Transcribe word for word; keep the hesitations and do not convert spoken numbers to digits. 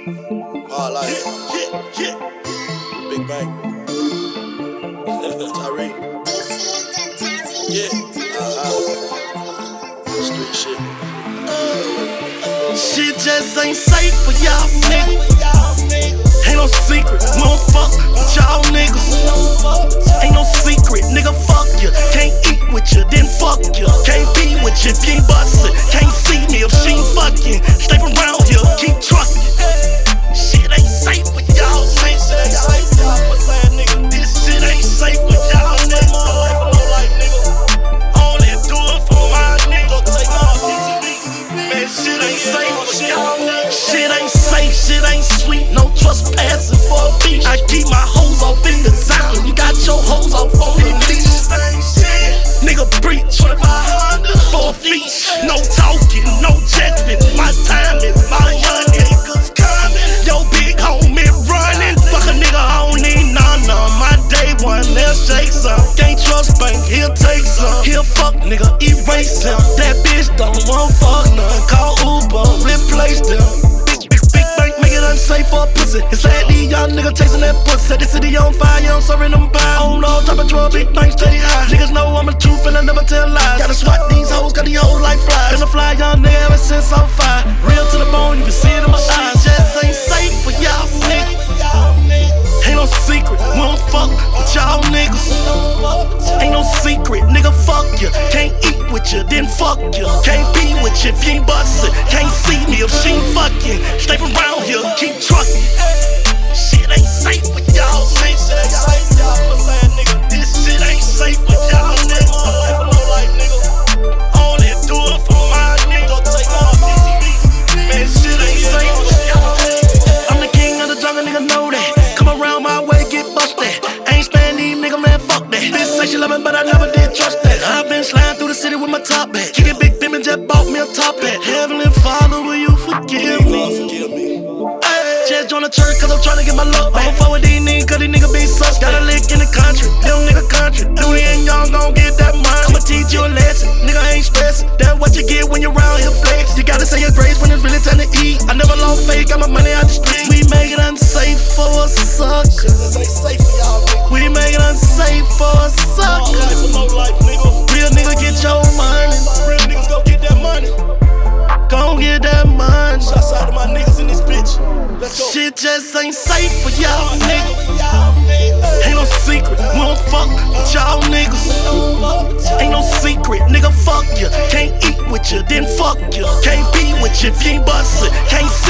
Hard life. Yeah, yeah. Big bang. Tyree. Yeah. Uh-huh. Street shit. Shit just ain't safe for y'all niggas. Ain't no secret, we don't fuck with y'all niggas. Ain't no secret, nigga, fuck you. Can't eat with you, then fuck you. Can't be with you if you ain't bustin'. Can't see me if she ain't fucking. Stay around here, keep truckin'. Shit ain't safe with y'all niggas. This shit ain't safe with y'all niggas. Only do it for my niggas. Man, shit ain't safe with y'all niggas. Shit ain't safe, shit ain't sweet. No trespassing for a beach. I keep my hoes off in the zone. You got your hoes off on the leash. Nigga breach for a feast. No talking, no judgment. My time is my young niggas coming. Yo, big homie running. Fuck a nigga, I don't need none of my day one. They'll shake some. Can't trust bank, he'll take some. He'll fuck nigga, erase him. That bitch don't want fuck none. Call Uber, replace them. Big bank make it unsafe for a pussy. It's sad these young niggas chasing that pussy. Set the city on fire, I'm serving them pie. On all type of drug, big bank steady high. Niggas know I'm the truth and I never tell lies. Gotta swat these hoes, got these hoes like flies. Been a fly young nigga ever since I'm five. Real to the bone, you can see it in my eyes. Just ain't safe for y'all niggas. Ain't no secret, we don't fuck with y'all niggas. Ain't no secret, nigga, fuck you. Can't eat with you, then fuck you. Can't be with you if you ain't bustin'. Can't see me if she ain't fucking. Stay around here, keep truckin'. Shit ain't safe with y'all niggas. This shit ain't safe with y'all niggas. Only do it for my niggas. Man, shit ain't safe with y'all niggas. I'm the king of the jungle, nigga, know that. Come around my way, get busted. Ain't span these nigga, man, fuck that. Bitch say she love me, but I never did trust that. I've been sliding through the city with my top back. Kicking big bim and just bought me a top hat. Heavenly Father, will you forgive me? Just join the church cause I'm tryna get my luck back. I'm forward these niggas cause these niggas be sus. Got a lick in the country, them nigga country. Louis and Young gon' get that money. I'ma teach you a lesson, nigga ain't stressing. That's what you get when you're around here flex. You gotta say your grace when it's really time to eat. I never lost faith, got my money out the street. We make it unsafe for a sucker. We make it unsafe for a sucker. Real nigga get your money. Real niggas go get that money. Gon' get that money. Shouts out to my niggas in this bitch. Let's go. Shit just ain't safe for y'all niggas. Ain't no secret, we don't fuck with y'all niggas. Ain't no secret, nigga, fuck you. Can't eat with you, then fuck you. Can't be with you if you ain't bustin'. Can't